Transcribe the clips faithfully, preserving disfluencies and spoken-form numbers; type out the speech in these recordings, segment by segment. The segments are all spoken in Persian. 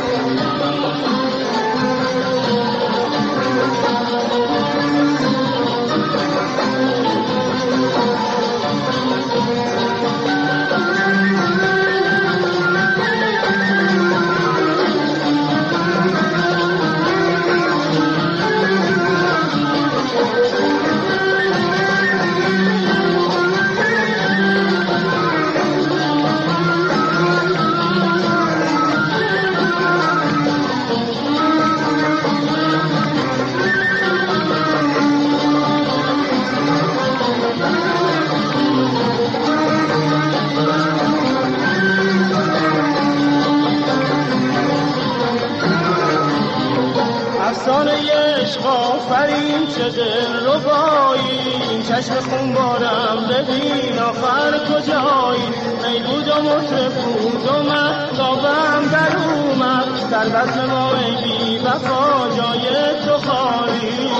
آفرین چه دلربایی، این چشم خونبارم ببین آخر کجایی. می بود و مطرب بود و مهتابم در اومد، در بزم ما ای بی وفا جای تو خالی.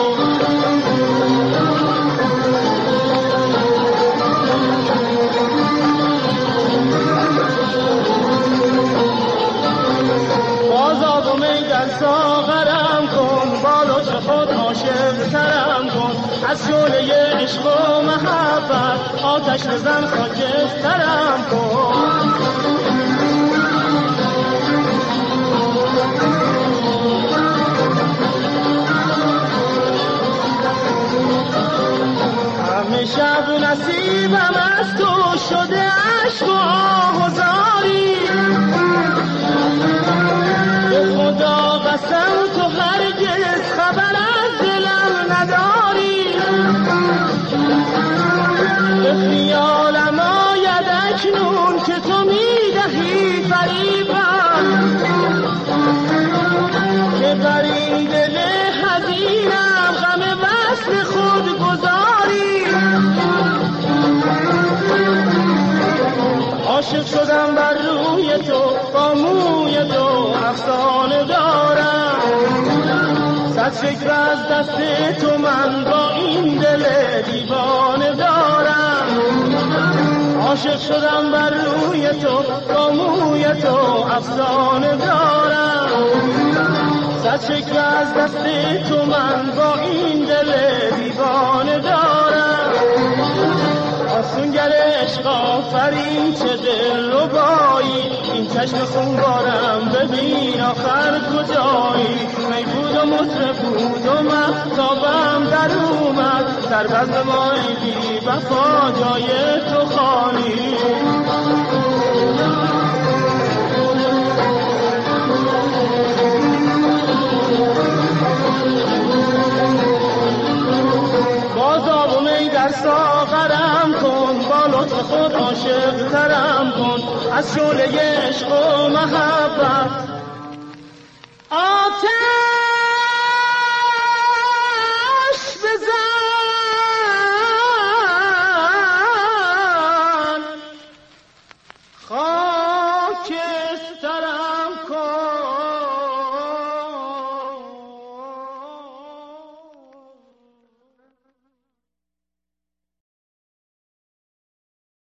بازاب و می در ساغرم کن، بالو چه خود عاشق ترم کن. از شعله عشق و محبت آتش بزن خاکسترم کن. همه شب نصیبم از تو شده عشق و آه و زاری. به خدا قسم تو هرگز خبر از دلم نداری. به خیالم آید اکنون که تو میدهی فریبم، که بر این دل حزینم غم وصل خود گذاری. عاشق شدم بر روی تو با موی تو افسانه دارم، صد فکر از دست تو من با این دل دیوانه دارم. عاشق شدم بر روی تو با موی تو افسانه دارم، صد فکر از دست تو من با این دل دیوانه دارم. آسونگر عشق آفرین چه دلربایی، این چشم خونبارم ببین آخر کجایی. می بود و مطرب بود و مهتابم در اومد، در بزم ما ای بی وفا جای تو خالی. بازاب و می در ساغرم کن، با لطف خود عاشق ترم کن. از شعله عشق و محبت